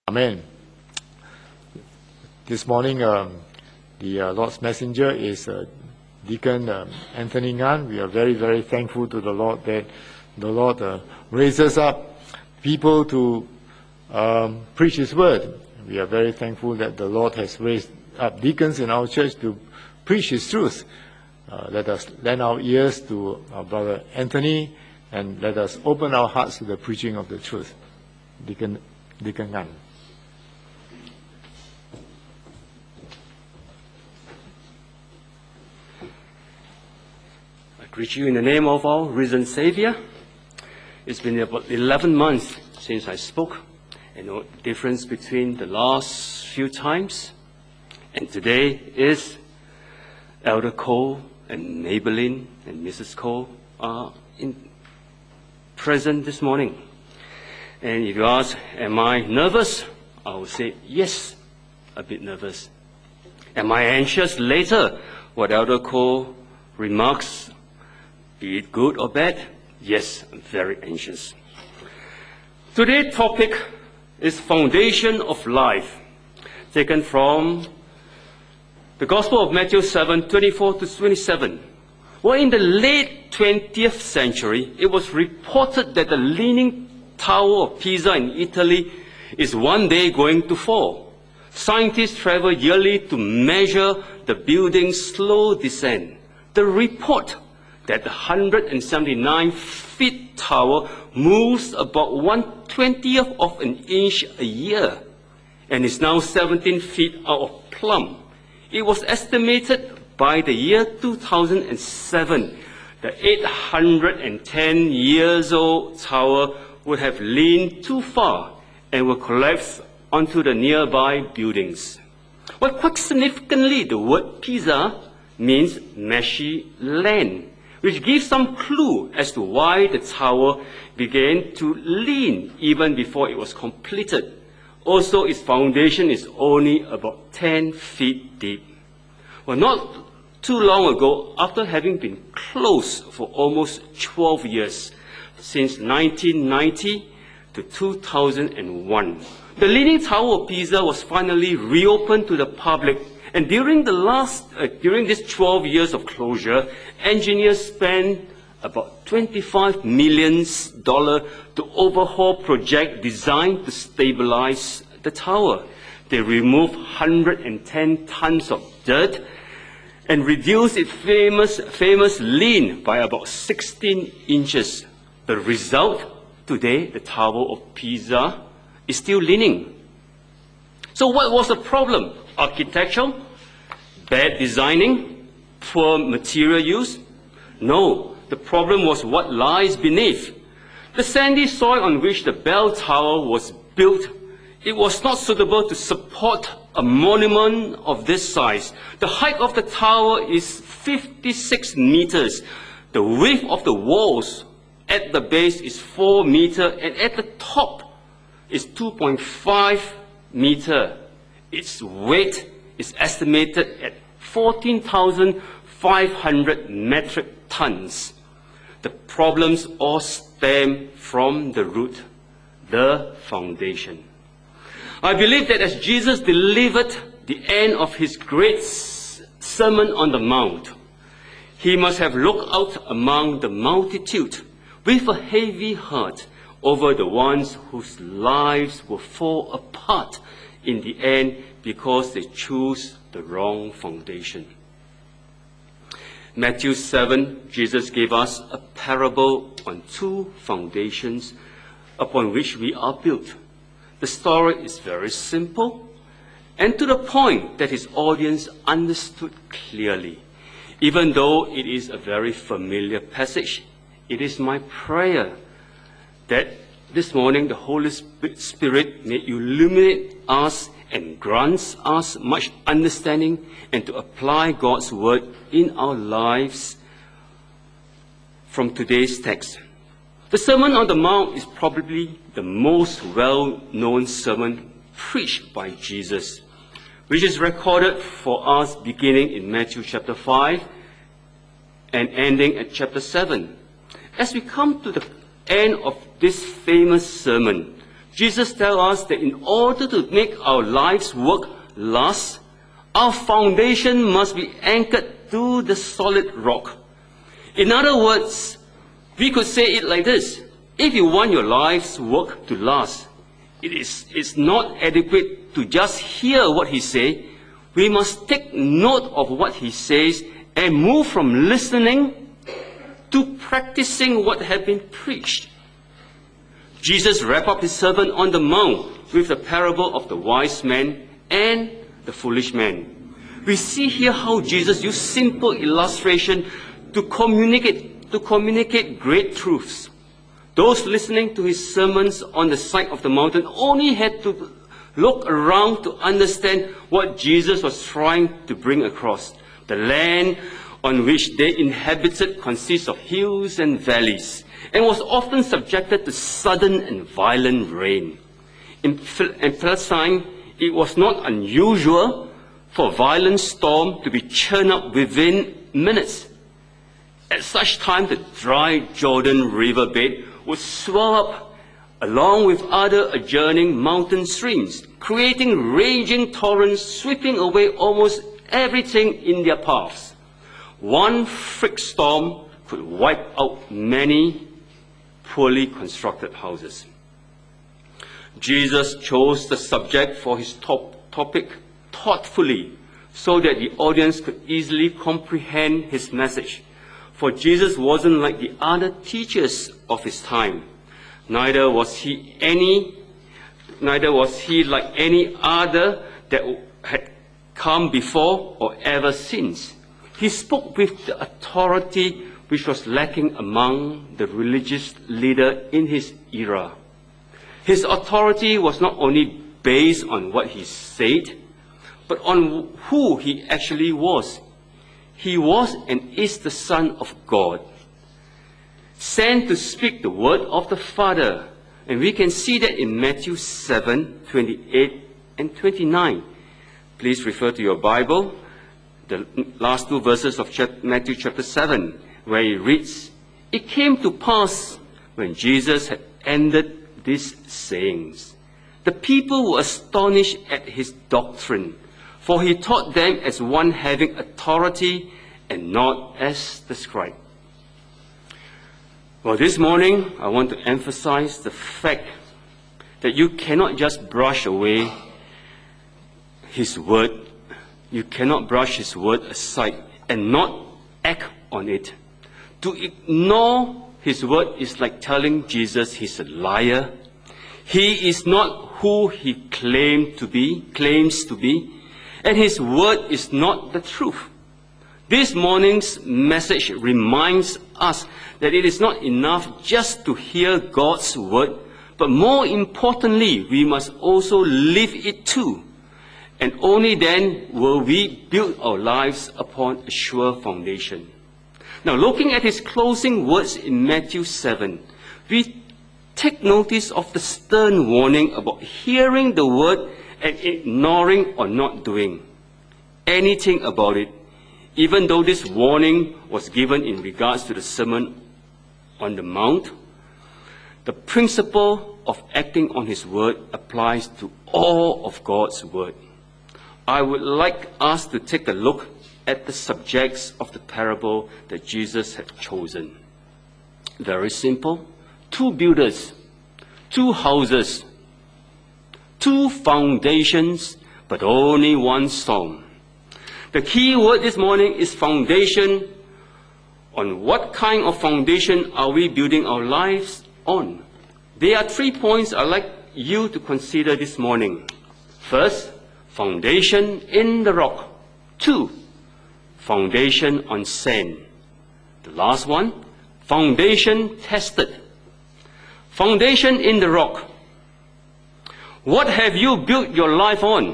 Amen. This morning, the Lord's messenger is Deacon Anthony Ngan. We are very, very thankful to the Lord that the Lord raises up people to preach His word. We are very thankful that the Lord has raised up deacons in our church to preach His truth. Let us lend our ears to our brother Anthony, and let us open our hearts to the preaching of the truth. Deacon Ngan. I greet you in the name of our risen Savior. It's been about 11 months since I spoke. I know the difference between the last few times. And today is Elder Cole and Maybelline and Mrs. Cole are present this morning. And if you ask, am I nervous? I will say, yes, a bit nervous. Am I anxious later? What Elder Cole remarks, be it good or bad? Yes, I'm very anxious. Today's topic is Foundation of Life, taken from the Gospel of Matthew 7:24-27. Well, in the late 20th century, it was reported that the Leaning Tower of Pisa in Italy is one day going to fall. Scientists travel yearly to measure the building's slow descent. The report that the 179-feet tower moves about 1/20th of an inch a year and is now 17 feet out of plumb. It was estimated by the year 2007 the 810 years old tower would have leaned too far and will collapse onto the nearby buildings. Well, quite significantly, the word Pisa means meshy land, which gives some clue as to why the tower began to lean even before it was completed. Also, its foundation is only about 10 feet deep. Well, not too long ago, after having been closed for almost 12 years, since 1990 to 2001, the Leaning Tower of Pisa was finally reopened to the public. And during this 12 years of closure, engineers spent about $25 million to overhaul project designed to stabilize the tower. They removed 110 tons of dirt and reduced its famous lean by about 16 inches. The result, today, the Tower of Pisa is still leaning. So what was the problem? Architecture? Bad designing? Poor material use? No, the problem was what lies beneath. The sandy soil on which the bell tower was built, it was not suitable to support a monument of this size. The height of the tower is 56 meters. The width of the walls at the base is 4 meters, and at the top is 2.5 meters. Its weight is estimated at 14,500 metric tons. The problems all stem from the root, the foundation. I believe that as Jesus delivered the end of His great Sermon on the Mount, He must have looked out among the multitude with a heavy heart over the ones whose lives will fall apart in the end because they choose the wrong foundation. Matthew 7, Jesus gave us a parable on two foundations upon which we are built. The story is very simple and to the point that His audience understood clearly. Even though it is a very familiar passage, it is my prayer that this morning the Holy Spirit may illuminate us and grants us much understanding and to apply God's word in our lives from today's text. The Sermon on the Mount is probably the most well-known sermon preached by Jesus, which is recorded for us beginning in Matthew chapter 5 and ending at chapter 7. As we come to the end of this famous sermon, Jesus tells us that in order to make our life's work last, our foundation must be anchored to the solid rock. In other words, we could say it like this: if you want your life's work to last, it's not adequate to just hear what he says. We must take note of what he says and move from listening to practicing what has been preached. Jesus wrapped up his Sermon on the Mount with the parable of the wise man and the foolish man. We see here how Jesus used simple illustration to communicate great truths. Those listening to his sermons on the side of the mountain only had to look around to understand what Jesus was trying to bring across. The land on which they inhabited consists of hills and valleys, and was often subjected to sudden and violent rain. In Palestine, it was not unusual for a violent storm to be churned up within minutes. At such time, the dry Jordan riverbed would swell up along with other adjoining mountain streams, creating raging torrents sweeping away almost everything in their paths. One freak storm could wipe out many poorly constructed houses. Jesus chose the subject for his topic thoughtfully so that the audience could easily comprehend his message. For Jesus wasn't like the other teachers of his time. Neither was he like any other that had come before or ever since. He spoke with the authority which was lacking among the religious leader in his era. His authority was not only based on what he said, but on who he actually was. He was and is the Son of God, sent to speak the word of the Father. And we can see that in Matthew 7:28 and 29. Please refer to your Bible, the last two verses of Matthew chapter 7, where it reads, "It came to pass when Jesus had ended these sayings, the people were astonished at his doctrine, for he taught them as one having authority and not as the scribe." Well, this morning, I want to emphasize the fact that you cannot just brush away his word. You cannot brush his word aside and not act on it. To ignore his word is like telling Jesus he's a liar. He is not who he claims to be, and his word is not the truth. This morning's message reminds us that it is not enough just to hear God's word, but more importantly, we must also live it too. And only then will we build our lives upon a sure foundation. Now, looking at his closing words in Matthew 7, we take notice of the stern warning about hearing the word and ignoring or not doing anything about it, even though this warning was given in regards to the Sermon on the Mount. The principle of acting on his word applies to all of God's word. I would like us to take a look at the subjects of the parable that Jesus had chosen. Very simple. 2 builders, 2 houses, 2 foundations, but only one stone. The key word this morning is foundation. On what kind of foundation are we building our lives on? There are 3 points I'd like you to consider this morning. First, foundation in the rock. 2, foundation on sand. The last one, foundation tested. Foundation in the rock. What have you built your life on?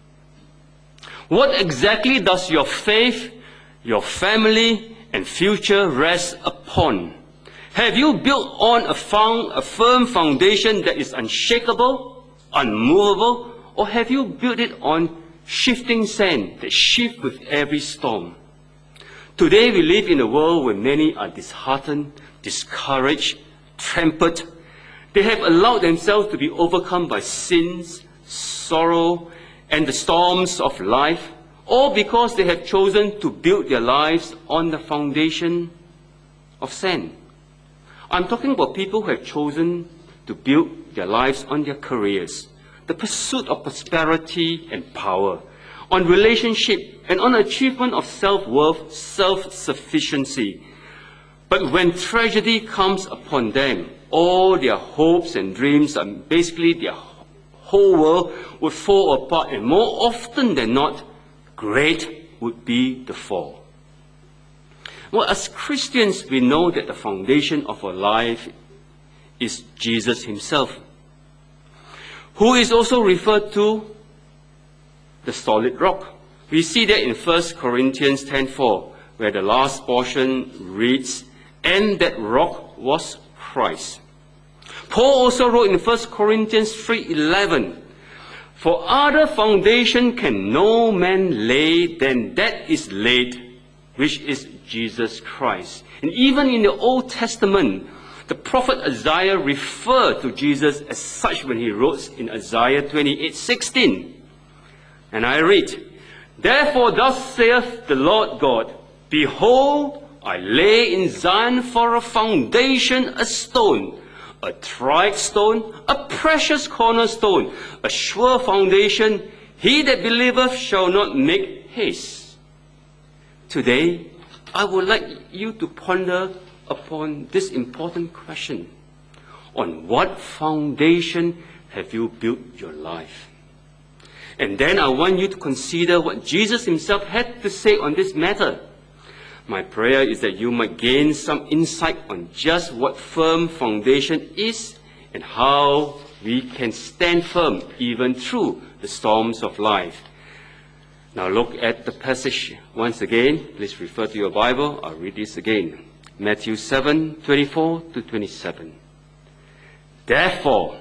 What exactly does your faith, your family, and future rest upon? Have you built on a firm foundation that is unshakable, unmovable, or have you built it on shifting sand that shifts with every storm? Today we live in a world where many are disheartened, discouraged, trampled. They have allowed themselves to be overcome by sins, sorrow, and the storms of life, all because they have chosen to build their lives on the foundation of sand. I'm talking about people who have chosen to build their lives on their careers, the pursuit of prosperity and power, on relationship, and on achievement of self-worth, self-sufficiency. But when tragedy comes upon them, all their hopes and dreams, and basically their whole world, would fall apart, and more often than not, great would be the fall. Well, as Christians, we know that the foundation of our life is Jesus himself, who is also referred to the solid rock. We see that in 1 Corinthians 10:4, where the last portion reads, "And that rock was Christ." Paul also wrote in 1 Corinthians 3:11, "For other foundation can no man lay than that is laid, which is Jesus Christ." And even in the Old Testament, the prophet Isaiah referred to Jesus as such when he wrote in Isaiah 28:16. And I read, "Therefore thus saith the Lord God, Behold, I lay in Zion for a foundation a stone, a tried stone, a precious cornerstone, a sure foundation. He that believeth shall not make haste." Today, I would like you to ponder upon this important question. On what foundation have you built your life? And then I want you to consider what Jesus himself had to say on this matter. My prayer is that you might gain some insight on just what firm foundation is and how we can stand firm even through the storms of life. Now look at the passage once again. Please refer to your Bible. I'll read this again. Matthew 7:24-27. "Therefore,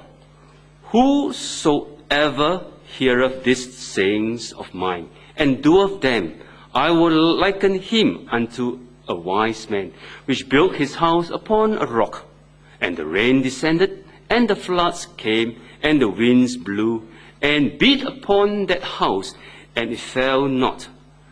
whosoever heareth these sayings of mine, and doeth them, I will liken him unto a wise man, which built his house upon a rock. And the rain descended, and the floods came, and the winds blew, and beat upon that house, and it fell not.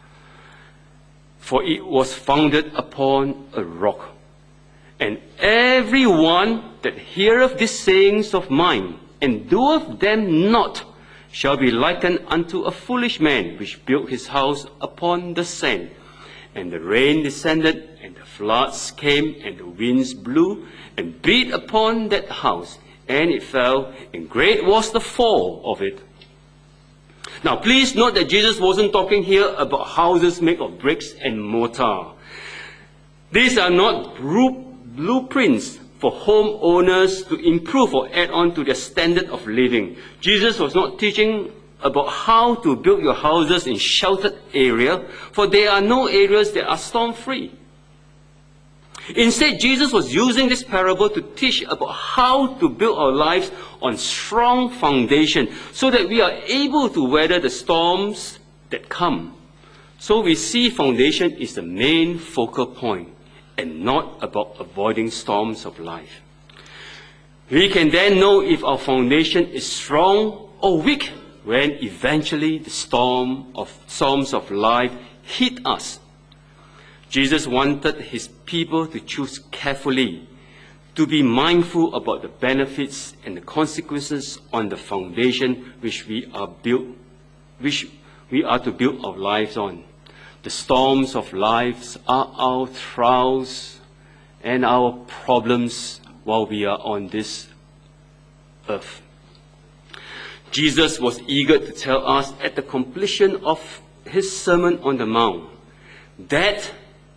For it was founded upon a rock. And every one that heareth these sayings of mine, and doeth them not, shall be likened unto a foolish man, which built his house upon the sand. And the rain descended, and the floods came, and the winds blew, and beat upon that house, and it fell, and great was the fall of it." Now please note that Jesus wasn't talking here about houses made of bricks and mortar. These are not blueprints for homeowners to improve or add on to their standard of living. Jesus was not teaching about how to build your houses in sheltered area, for there are no areas that are storm-free. Instead, Jesus was using this parable to teach about how to build our lives on strong foundation so that we are able to weather the storms that come. So we see foundation is the main focal point, and not about avoiding storms of life. We can then know if our foundation is strong or weak when eventually the storms of life hit us. Jesus wanted his people to choose carefully, to be mindful about the benefits and the consequences on the foundation which we are to build our lives on. The storms of life are our trials and our problems while we are on this earth. Jesus was eager to tell us at the completion of his Sermon on the Mount that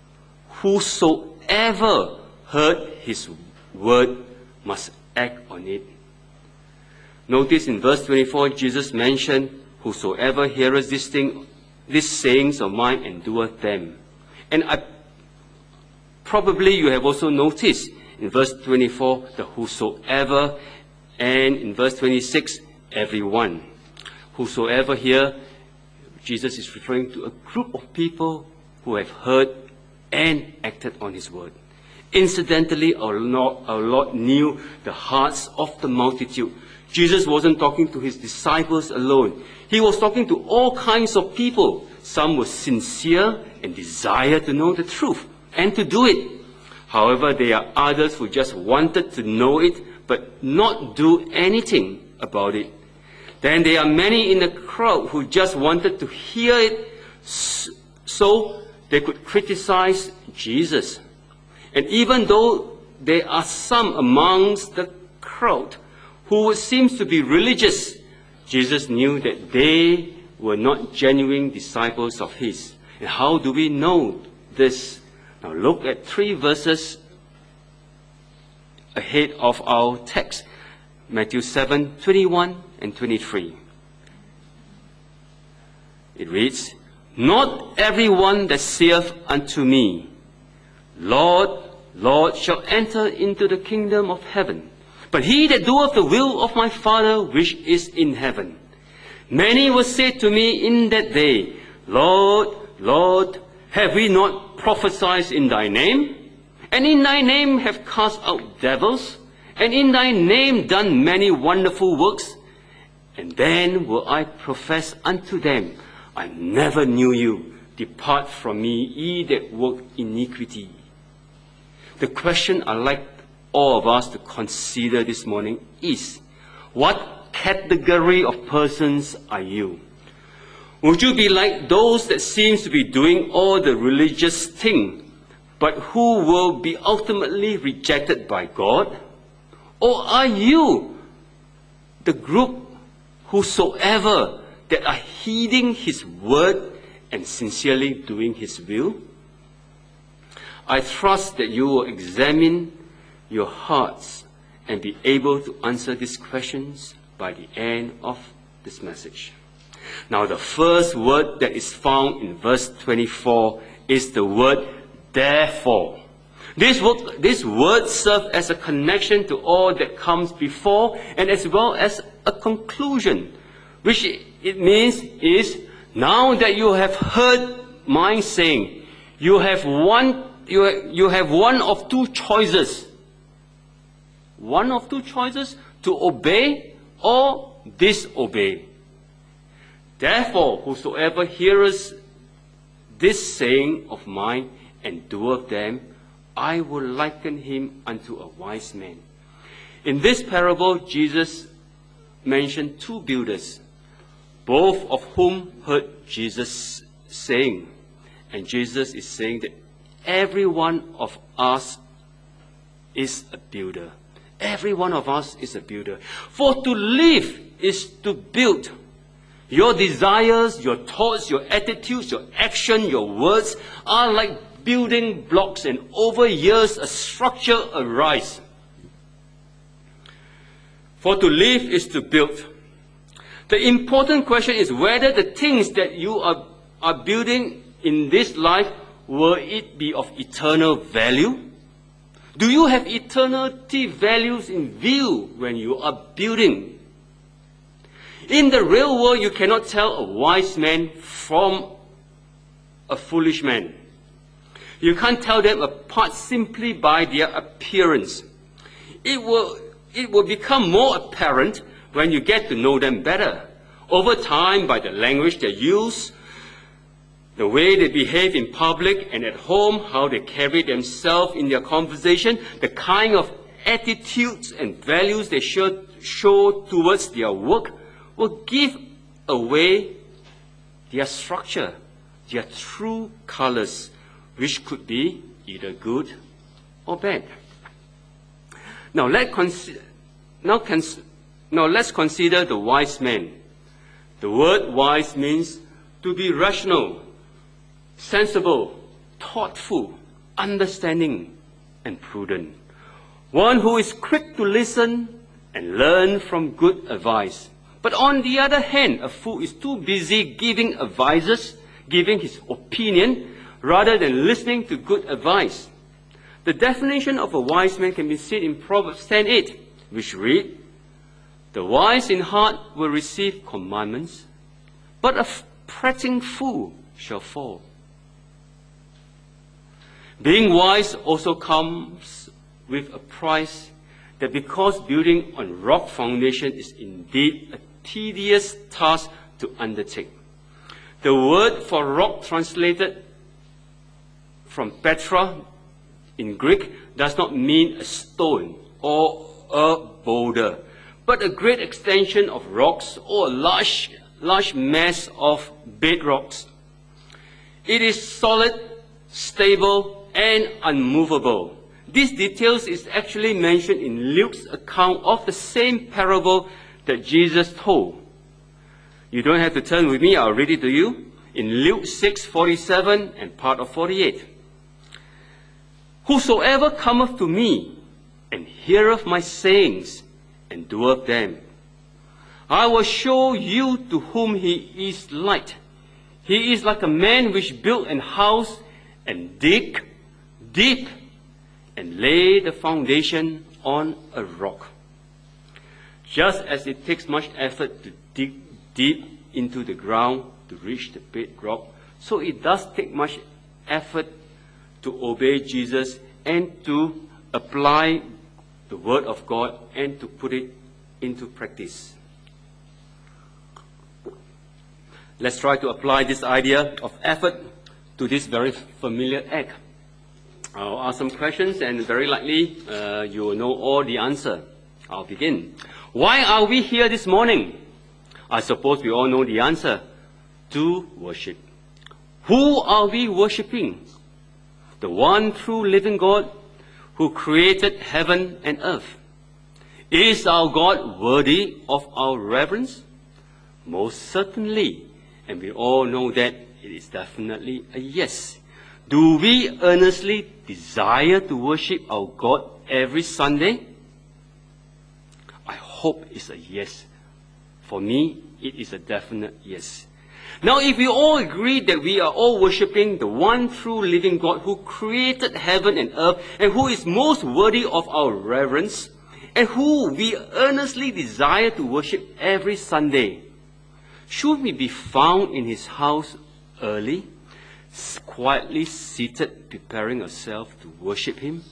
whosoever heard his word must act on it. Notice in verse 24, Jesus mentioned, "Whosoever heareth these sayings of mine and doeth them." And probably you have also noticed in verse 24, the whosoever, and in verse 26, everyone. Whosoever here, Jesus is referring to a group of people who have heard and acted on his word. Incidentally, our Lord knew the hearts of the multitude. Jesus wasn't talking to his disciples alone. He was talking to all kinds of people. Some were sincere and desired to know the truth and to do it. However, there are others who just wanted to know it but not do anything about it. Then there are many in the crowd who just wanted to hear it so they could criticize Jesus. And even though there are some amongst the crowd who seems to be religious, Jesus knew that they were not genuine disciples of his. And how do we know this? Now look at 3 verses ahead of our text. Matthew 7:21 and 23. It reads, "Not everyone that saith unto me, Lord, Lord, shall enter into the kingdom of heaven, but he that doeth the will of my Father which is in heaven. Many will say to me in that day, Lord, Lord, have we not prophesied in thy name? And in thy name have cast out devils? And in thy name done many wonderful works? And then will I profess unto them, I never knew you. Depart from me, ye that work iniquity." The question I'd like all of us to consider this morning is, what category of persons are you? Would you be like those that seems to be doing all the religious thing, but who will be ultimately rejected by God? Or are you the group whosoever that are heeding his word and sincerely doing his will? I trust that you will examine your hearts and be able to answer these questions by the end of this message. Now, the first word that is found in verse 24 is the word therefore. This word serves as a connection to all that comes before and as well as a conclusion, which it means is, now that you have heard my saying, you have one of two choices. One of two choices, to obey or disobey. Therefore, whosoever heareth this saying of mine and doeth them, I will liken him unto a wise man. In this parable, Jesus mentioned 2 builders, both of whom heard Jesus saying. And Jesus is saying that every one of us is a builder. Every one of us is a builder. For to live is to build. Your desires, your thoughts, your attitudes, your action, your words are like building blocks, and over years a structure arises. For to live is to build. The important question is whether the things that you are building in this life, will it be of eternal value? Do you have eternity values in view when you are building? In the real world, you cannot tell a wise man from a foolish man. You can't tell them apart simply by their appearance. It will become more apparent when you get to know them better. Over time, by the language they use, the way they behave in public and at home, how they carry themselves in their conversation, the kind of attitudes and values they show towards their work, will give away their structure, their true colors, which could be either good or bad. Now let's consider the wise man. The word wise means to be rational, sensible, thoughtful, understanding, and prudent. One who is quick to listen and learn from good advice. But on the other hand, a fool is too busy giving advices, giving his opinion, rather than listening to good advice. The definition of a wise man can be seen in Proverbs 10:8, which read, "The wise in heart will receive commandments, but a prating fool shall fall." Being wise also comes with a price, that because building on rock foundation is indeed a tedious task to undertake. The word for rock translated from Petra in Greek does not mean a stone or a boulder, but a great extension of rocks or a large mass of bedrocks. It is solid, stable, and unmovable. These details is actually mentioned in Luke's account of the same parable that Jesus told. You don't have to turn with me, I'll read it to you. In Luke 6:47 and part of 48. Whosoever cometh to me, and heareth my sayings, and doeth them, I will show you to whom he is like. He is like a man which built an house, and dig deep, and lay the foundation on a rock. Just as it takes much effort to dig deep into the ground to reach the bedrock, so it does take much effort to obey Jesus and to apply the Word of God and to put it into practice. Let's try to apply this idea of effort to this very familiar act. I'll ask some questions, and very likely you will know all the answer. I'll begin. Why are we here this morning? I suppose we all know the answer. To worship. Who are we worshiping? The one true living God who created heaven and earth. Is our God worthy of our reverence? Most certainly. And we all know that it is definitely a yes. Do we earnestly desire to worship our God every Sunday? I hope it's a yes. For me, it is a definite yes. Now, if we all agree that we are all worshipping the one true living God who created heaven and earth, and who is most worthy of our reverence, and who we earnestly desire to worship every Sunday, should we be found in his house early, quietly seated, preparing ourselves to worship him?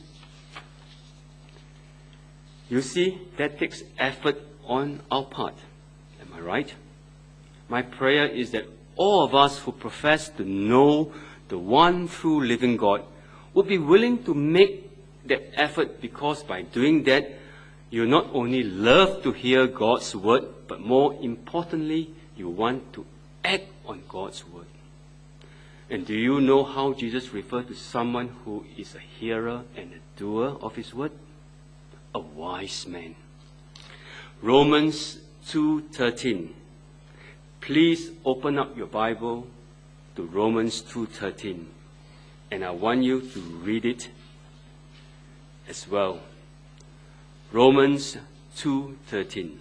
You see, that takes effort on our part. Am I right? My prayer is that all of us who profess to know the one true living God would be willing to make that effort, because by doing that, you not only love to hear God's word, but more importantly, you want to act on God's word. And do you know how Jesus referred to someone who is a hearer and a doer of his word? A wise man. Romans 2:13. Please open up your Bible to Romans 2:13, and I want you to read it as well. Romans 2:13.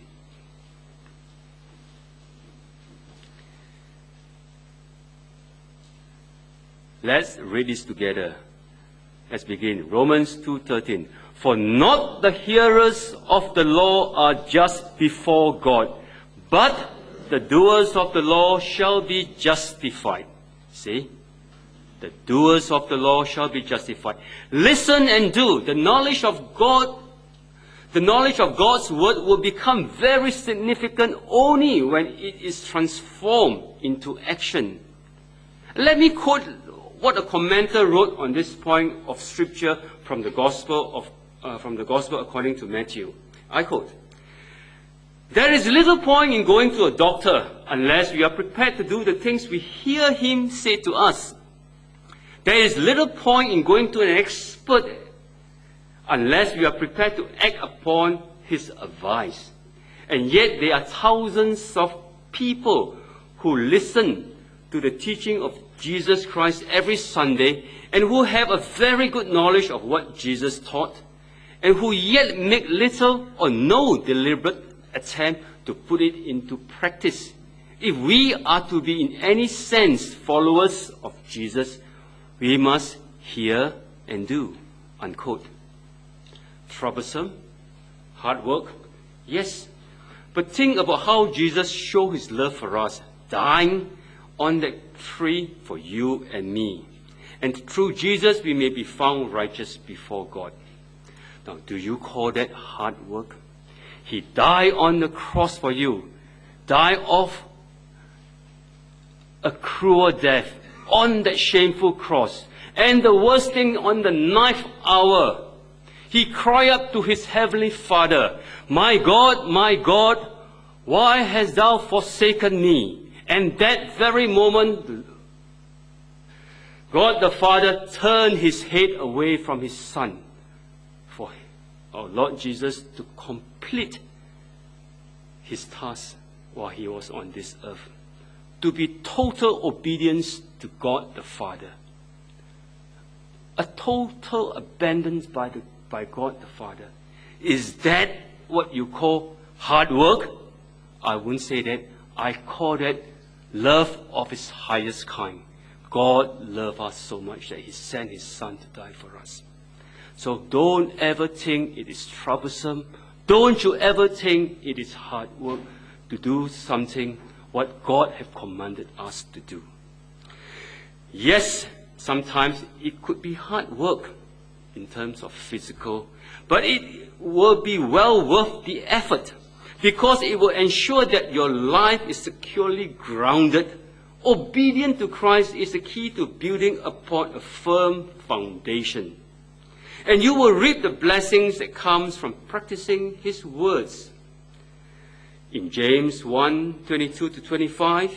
Let's read this together. Let's begin. Romans 2:13. For not the hearers of the law are just before God, but the doers of the law shall be justified. See? The doers of the law shall be justified. Listen and do. The knowledge of God, the knowledge of God's word will become very significant only when it is transformed into action. Let me quote what a commentator wrote on this point of scripture from the Gospel according to Matthew. I quote, "There is little point in going to a doctor unless we are prepared to do the things we hear him say to us. There is little point in going to an expert unless we are prepared to act upon his advice. And yet there are thousands of people who listen to the teaching of Jesus Christ every Sunday, and who have a very good knowledge of what Jesus taught, and who yet make little or no deliberate attempt to put it into practice. If we are to be in any sense followers of Jesus, we must hear and do." Unquote. Troublesome? Hard work? Yes. But think about how Jesus showed his love for us, dying on that tree for you and me. and through Jesus we may be found righteous before God. Now, do you call that hard work? He died on the cross for you, died of a cruel death on that shameful cross. And the worst thing, on the ninth hour, he cried up to his heavenly Father, my God, why hast thou forsaken me? And that very moment, God the Father turned his head away from his Son for our Lord Jesus to complete his task while he was on this earth, to be total obedience to God the Father. A total abandon by God the Father. Is that what you call hard work? I wouldn't say that. I call that love of his highest kind. God loved us so much that he sent his Son to die for us. So don't ever think it is troublesome. Don't you ever think it is hard work to do something what God has commanded us to do. Yes, sometimes it could be hard work in terms of physical, but it will be well worth the effort, because it will ensure that your life is securely grounded. Obedience to Christ is the key to building upon a firm foundation. And you will reap the blessings that comes from practicing his words. In James 1:22-25,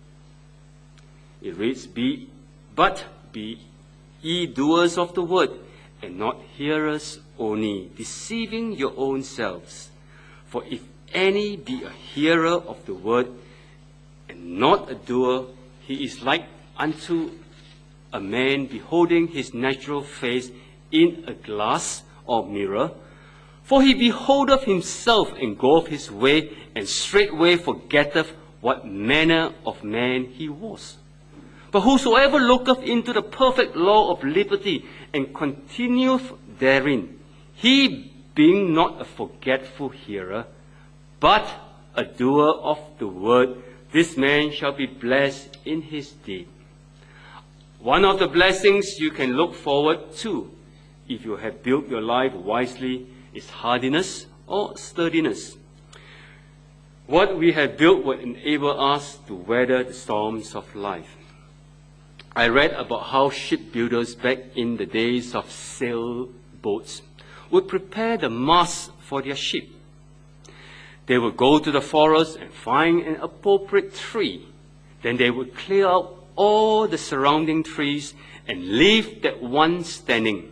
it reads, But be ye doers of the word, and not hearers only, deceiving your own selves. For if any be a hearer of the word, and not a doer, he is like unto a man beholding his natural face in a glass or mirror. For he beholdeth himself, and goeth his way, and straightway forgetteth what manner of man he was. But whosoever looketh into the perfect law of liberty, and continueth therein, he being not a forgetful hearer, but a doer of the word, this man shall be blessed in his deed. One of the blessings you can look forward to, if you have built your life wisely, is hardiness or sturdiness. What we have built will enable us to weather the storms of life. I read about how shipbuilders back in the days of sailboats would prepare the mast for their ship. They would go to the forest and find an appropriate tree. Then they would clear out all the surrounding trees and leave that one standing,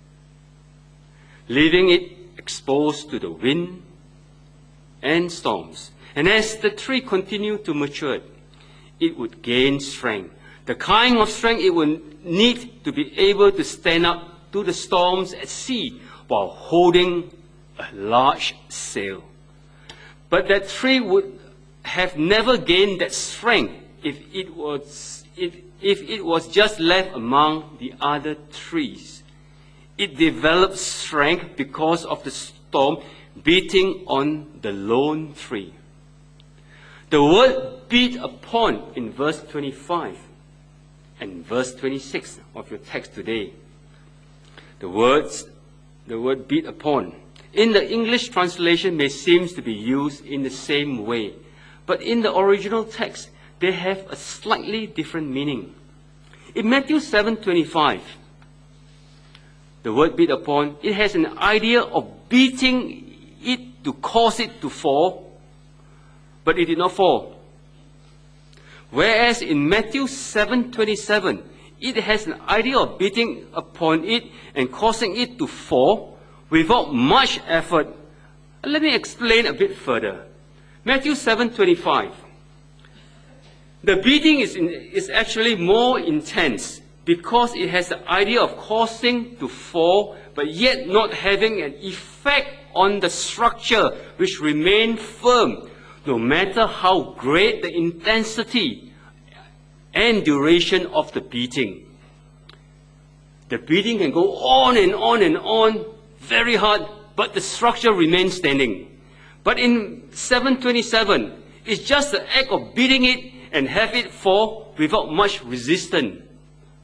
leaving it exposed to the wind and storms. And as the tree continued to mature, it would gain strength. The kind of strength it would need to be able to stand up to the storms at sea while holding a large sail. But that tree would have never gained that strength if it was just left among the other trees. It developed strength because of the storm beating on the lone tree. The word beat upon in verse 25 and verse 26 of your text today. The word beat upon in the English translation may seem to be used in the same way, but in the original text they have a slightly different meaning. In Matthew 7:25, the word beat upon, it has an idea of beating it to cause it to fall, but it did not fall. Whereas in Matthew 7:27, it has an idea of beating upon it and causing it to fall without much effort. Let me explain a bit further. Matthew 7:25. The beating is actually more intense because it has the idea of causing to fall, but yet not having an effect on the structure, which remain firm, no matter how great the intensity and duration of the beating. The beating can go on and on and on, very hard, but the structure remains standing. But in 7:27, it's just the act of beating it and have it fall without much resistance.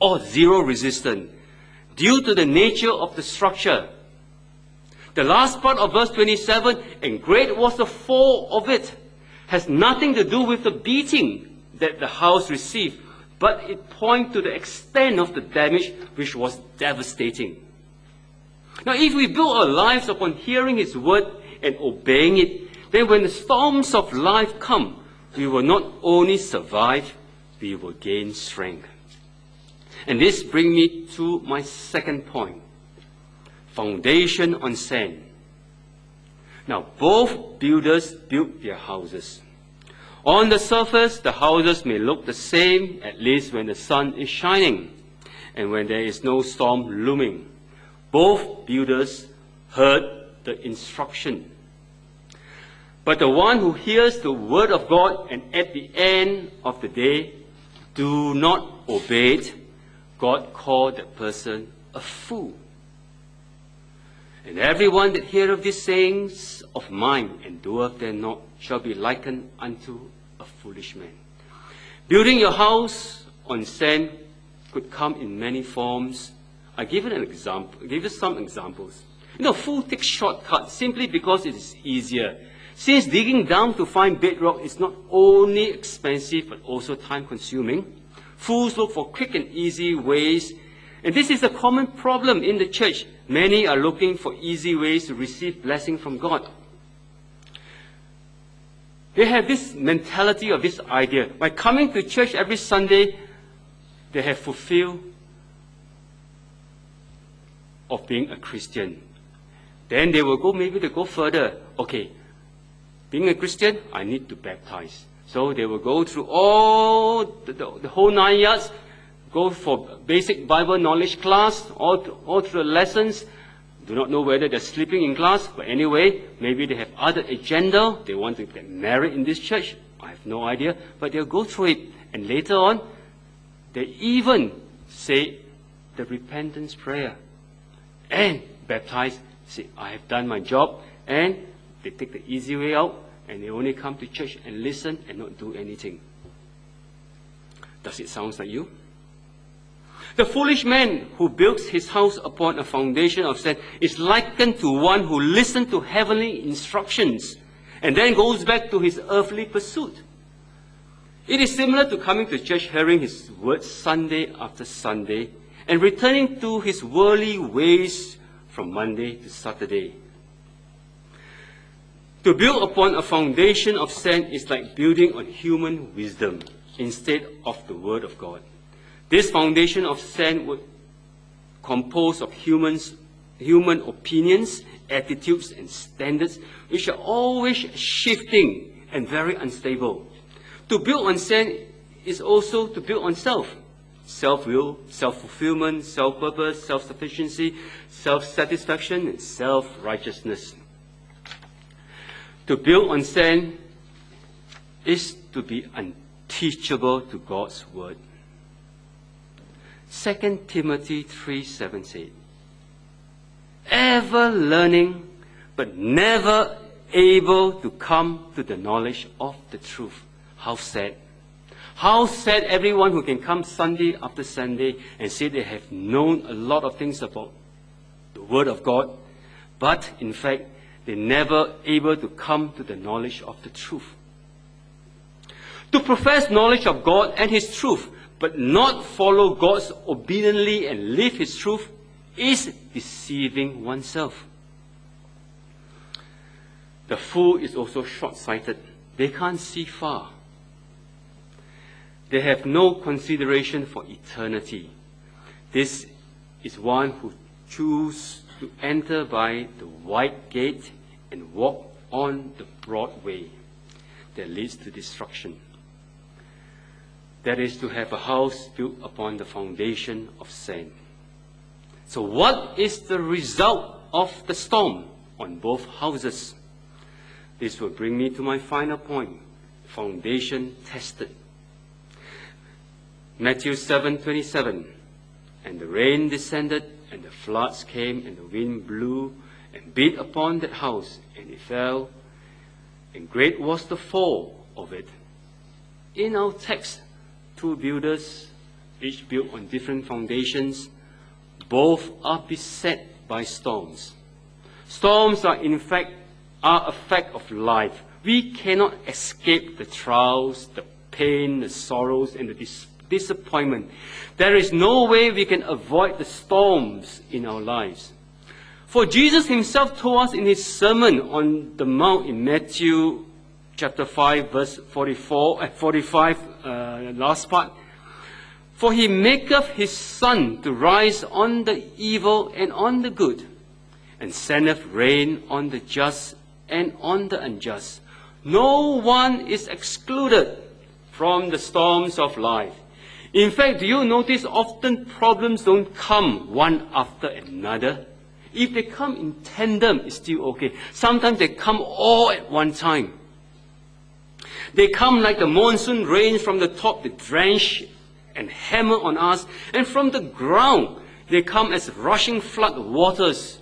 or zero resistance due to the nature of the structure. The last part of verse 27, and great was the fall of it, has nothing to do with the beating that the house received, but it points to the extent of the damage, which was devastating. Now, if we build our lives upon hearing His word and obeying it, then when the storms of life come, we will not only survive, we will gain strength. And this brings me to my second point. Foundation on sand. Now, both builders built their houses. On the surface, the houses may look the same, at least when the sun is shining and when there is no storm looming. Both builders heard the instruction. But the one who hears the word of God and at the end of the day do not obey it, God called that person a fool. And everyone that heareth these sayings of mine and doeth them not shall be likened unto a foolish man. Building your house on sand could come in many forms. I give you some examples. You know, fools take shortcuts simply because it is easier. Since digging down to find bedrock is not only expensive but also time-consuming, fools look for quick and easy ways. And this is a common problem in the church. Many are looking for easy ways to receive blessing from God. They have this mentality of this idea. By coming to church every Sunday, they have fulfilled of being a Christian. Then they will go, maybe they go further. Okay, being a Christian, I need to baptize. So they will go through all the whole 9 yards, go for basic Bible knowledge class, all through the lessons. Do not know whether they're sleeping in class, but anyway, maybe they have other agenda. They want to get married in this church. I have no idea, but they'll go through it. And later on, they even say the repentance prayer and baptize, say, I have done my job, and they take the easy way out, and they only come to church and listen and not do anything. Does it sound like you? The foolish man who builds his house upon a foundation of sand is likened to one who listens to heavenly instructions and then goes back to his earthly pursuit. It is similar to coming to church, hearing his words Sunday after Sunday, and returning to his worldly ways from Monday to Saturday. To build upon a foundation of sand is like building on human wisdom instead of the Word of God. This foundation of sand would compose of human opinions, attitudes, and standards, which are always shifting and very unstable. To build on sand is also to build on self. Self-will, self-fulfillment, self-purpose, self-sufficiency, self-satisfaction, and self-righteousness. To build on sand is to be unteachable to God's word. 2 Timothy 3:7 said, ever learning, but never able to come to the knowledge of the truth. How sad. How sad everyone who can come Sunday after Sunday and say they have known a lot of things about the Word of God, but in fact, they're never able to come to the knowledge of the truth. To profess knowledge of God and His truth, but not follow God's obediently and live His truth, is deceiving oneself. The fool is also short-sighted. They can't see far. They have no consideration for eternity. This is one who chooses to enter by the wide gate and walk on the broad way that leads to destruction. That is to have a house built upon the foundation of sand. So what is the result of the storm on both houses? This will bring me to my final point. Foundation tested. Matthew 7:27. And the rain descended, and the floods came, and the wind blew and beat upon that house, and it fell, and great was the fall of it. In our text, two builders each built on different foundations, both are beset by storms. Storms are a fact of life. We cannot escape the trials, the pain, the sorrows, and the disappointment. There is no way we can avoid the storms in our lives. For Jesus himself told us in his Sermon on the Mount in Matthew chapter 5, verse 45, last part, "For he maketh his sun to rise on the evil and on the good, and sendeth rain on the just and on the unjust. No one is excluded from the storms of life." In fact, do you notice often problems don't come one after another? If they come in tandem, it's still okay. Sometimes they come all at one time. They come like the monsoon rain from the top, they drench and hammer on us, and from the ground, they come as rushing flood waters.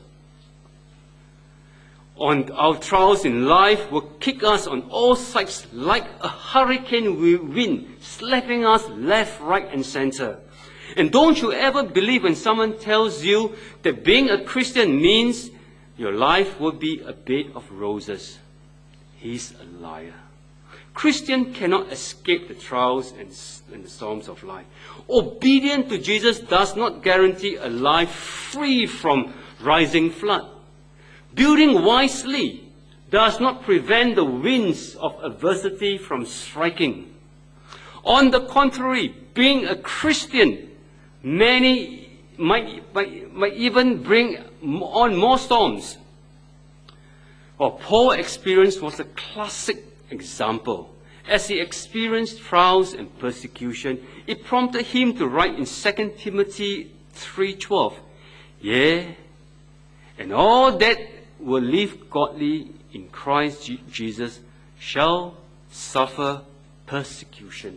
On our trials in life will kick us on all sides like a hurricane wind, slapping us left, right, and center. And don't you ever believe when someone tells you that being a Christian means your life will be a bed of roses. He's a liar. Christian cannot escape the trials and the storms of life. Obedience to Jesus does not guarantee a life free from rising flood. Building wisely does not prevent the winds of adversity from striking. On the contrary, being a Christian, many might even bring on more storms. What Paul experienced was a classic example. As he experienced trials and persecution, it prompted him to write in 2 Timothy 3:12, "Yea, and all that will live godly in Christ Jesus shall suffer persecution."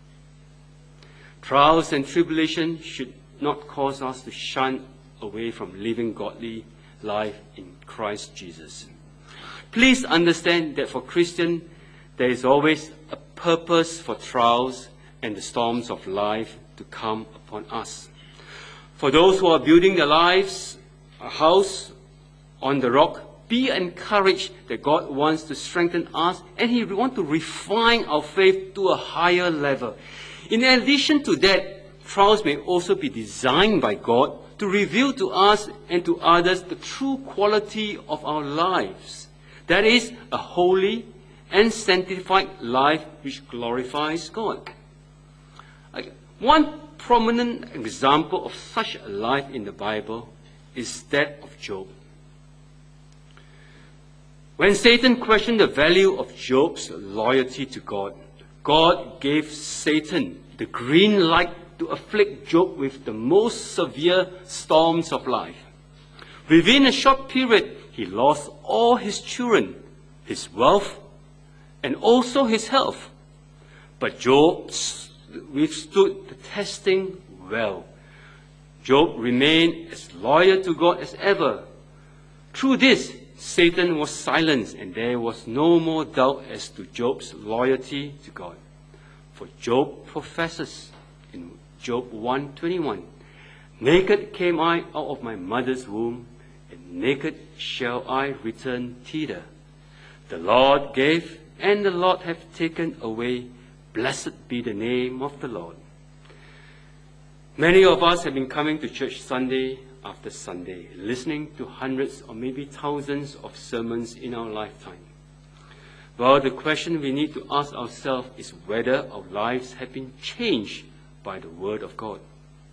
Trials and tribulation should not cause us to shun away from living godly life in Christ Jesus. Please understand that for Christians, there is always a purpose for trials and the storms of life to come upon us. For those who are building their lives, a house on the rock, be encouraged that God wants to strengthen us and He wants to refine our faith to a higher level. In addition to that, trials may also be designed by God to reveal to us and to others the true quality of our lives. That is, a holy and sanctified life which glorifies God. One prominent example of such a life in the Bible is that of Job. When Satan questioned the value of Job's loyalty to God, God gave Satan the green light to afflict Job with the most severe storms of life. Within a short period, he lost all his children, his wealth, and also his health. But Job withstood the testing well. Job remained as loyal to God as ever. Through this, Satan was silenced, and there was no more doubt as to Job's loyalty to God. For Job professes in Job 1:21, "Naked came I out of my mother's womb, and naked shall I return thither. The Lord gave, and the Lord hath taken away. Blessed be the name of the Lord." Many of us have been coming to church Sunday after Sunday, listening to hundreds or maybe thousands of sermons in our lifetime. Well, the question we need to ask ourselves is whether our lives have been changed by the Word of God.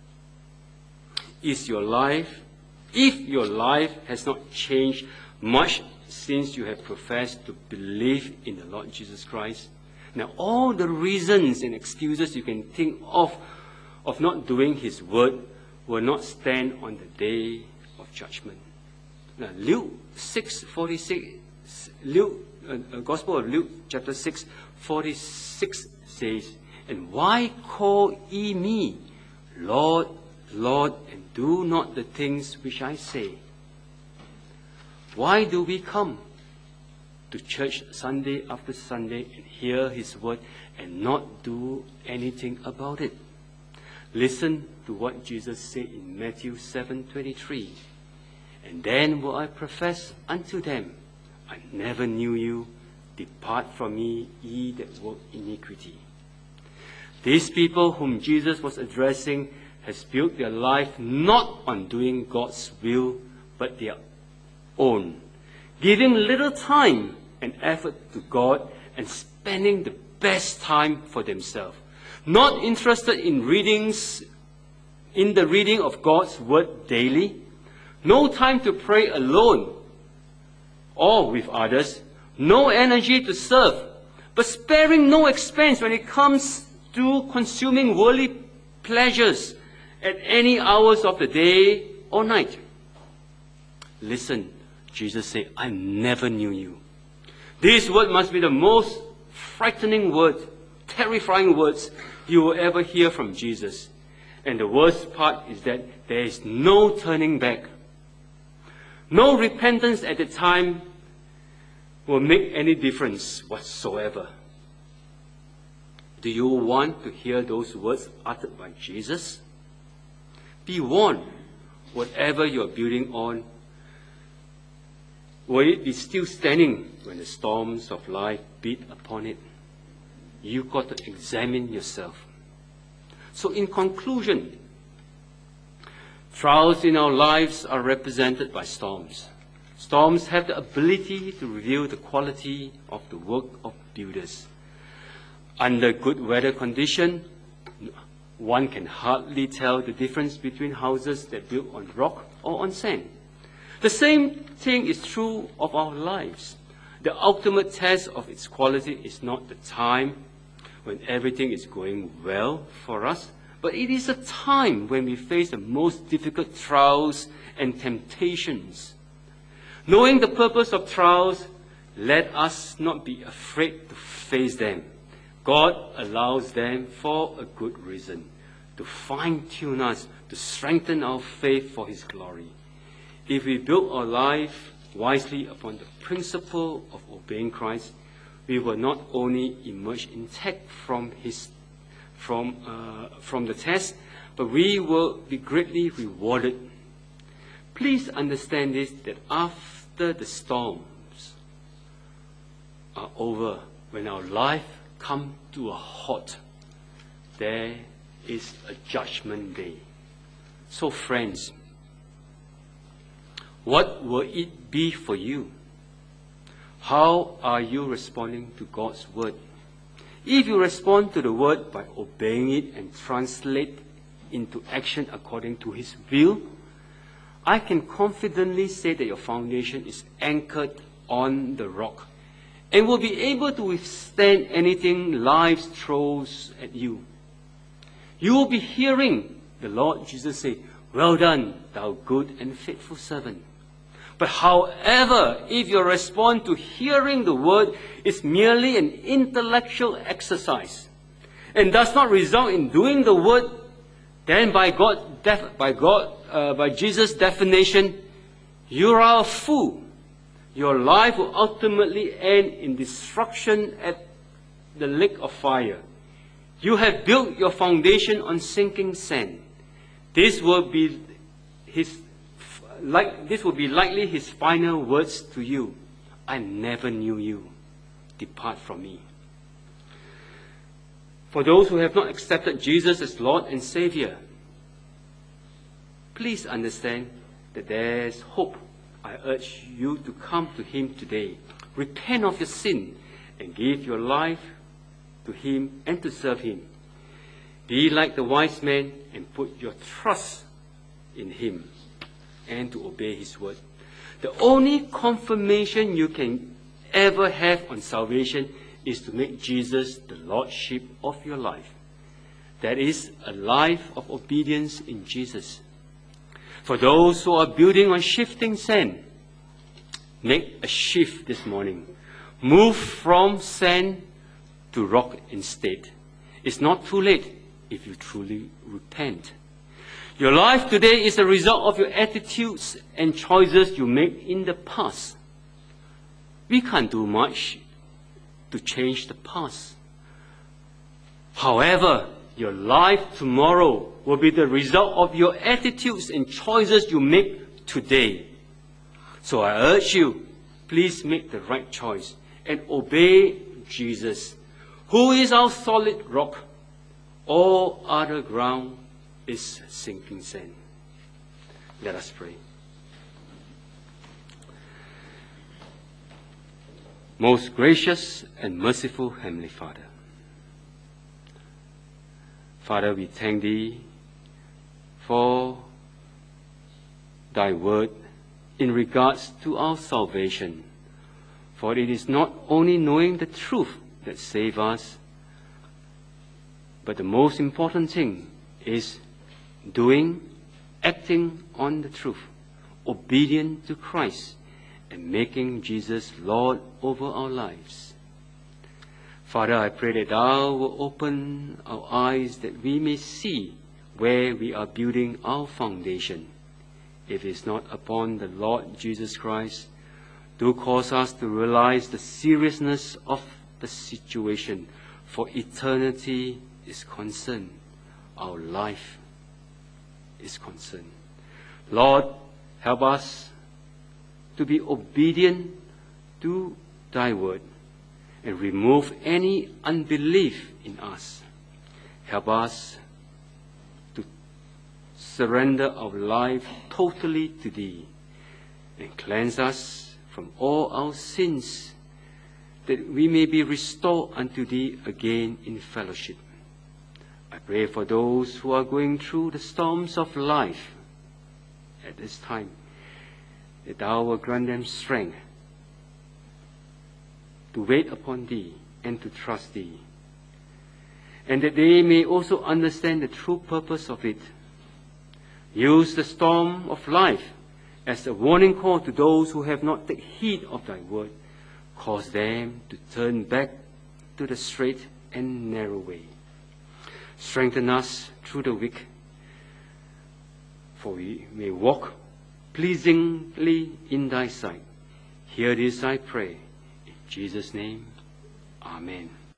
If your life has not changed much since you have professed to believe in the Lord Jesus Christ, now all the reasons and excuses you can think of not doing His Word will not stand on the day of judgment. Now, Luke 6:46, Gospel of Luke chapter 6:46 says, "And why call ye me, Lord, Lord, and do not the things which I say?" Why do we come to church Sunday after Sunday and hear His word and not do anything about it? Listen to what Jesus said in Matthew 7:23. And then will I profess unto them, I never knew you. Depart from me, ye that work iniquity. These people whom Jesus was addressing has built their life not on doing God's will, but their own, giving little time and effort to God and spending the best time for themselves, not interested in the reading of God's word daily, no time to pray alone or with others, no energy to serve, but sparing no expense when it comes to consuming worldly pleasures at any hours of the day or night. Listen, Jesus said, I never knew you. These words must be the most frightening words, terrifying words you will ever hear from Jesus. And the worst part is that there is no turning back. No repentance at the time will make any difference whatsoever. Do you want to hear those words uttered by Jesus? Be warned, whatever you are building on, will it be still standing when the storms of life beat upon it? You've got to examine yourself. So in conclusion, trials in our lives are represented by storms. Storms have the ability to reveal the quality of the work of builders. Under good weather condition, one can hardly tell the difference between houses that are built on rock or on sand. The same thing is true of our lives. The ultimate test of its quality is not the time when everything is going well for us, but it is a time when we face the most difficult trials and temptations. Knowing the purpose of trials, let us not be afraid to face them. God allows them for a good reason, to fine-tune us, to strengthen our faith for His glory. If we build our life wisely upon the principle of obeying Christ, we will not only emerge intact from the test, but we will be greatly rewarded. Please understand this, that after the storms are over, when our life comes to a halt, there is a judgment day. So friends, what will it be for you? How are you responding to God's word? If you respond to the word by obeying it and translate into action according to His will, I can confidently say that your foundation is anchored on the rock and will be able to withstand anything life throws at you. You will be hearing the Lord Jesus say, "Well done, thou good and faithful servant." But however, if your response to hearing the word is merely an intellectual exercise and does not result in doing the word, then by Jesus' definition, you are a fool. Your life will ultimately end in destruction at the lake of fire. You have built your foundation on sinking sand. This will be likely His final words to you. I never knew you. Depart from me. For those who have not accepted Jesus as Lord and Savior, please understand that there is hope. I urge you to come to Him today. Repent of your sin and give your life to Him and to serve Him. Be like the wise man and put your trust in Him and to obey His word. The only confirmation you can ever have on salvation is to make Jesus the Lordship of your life. That is a life of obedience in Jesus. For those who are building on shifting sand, make a shift this morning. Move from sand to rock instead. It's not too late if you truly repent. Your life today is a result of your attitudes and choices you made in the past. We can't do much to change the past. However, Your life tomorrow will be the result of your attitudes and choices you make today. So I urge you, please make the right choice and obey Jesus, who is our solid rock. All other ground is sinking sand. Let us pray. Most gracious and merciful Heavenly Father, Father, we thank Thee for Thy word in regards to our salvation. For it is not only knowing the truth that saves us, but the most important thing is acting on the truth, obedient to Christ, and making Jesus Lord over our lives. Father, I pray that Thou will open our eyes that we may see where we are building our foundation. If it is not upon the Lord Jesus Christ, do cause us to realize the seriousness of the situation, for eternity is concerned. Our life is concerned. Lord, help us to be obedient to Thy word and remove any unbelief in us. Help us to surrender our life totally to Thee and cleanse us from all our sins, that we may be restored unto Thee again in fellowship. I pray for those who are going through the storms of life at this time, that Thou will grant them strength to wait upon Thee and to trust Thee, and that they may also understand the true purpose of it. Use the storm of life as a warning call to those who have not taken heed of Thy word. Cause them to turn back to the straight and narrow way. Strengthen us through the week, for we may walk pleasingly in Thy sight. Hear this, I pray. In Jesus' name, Amen.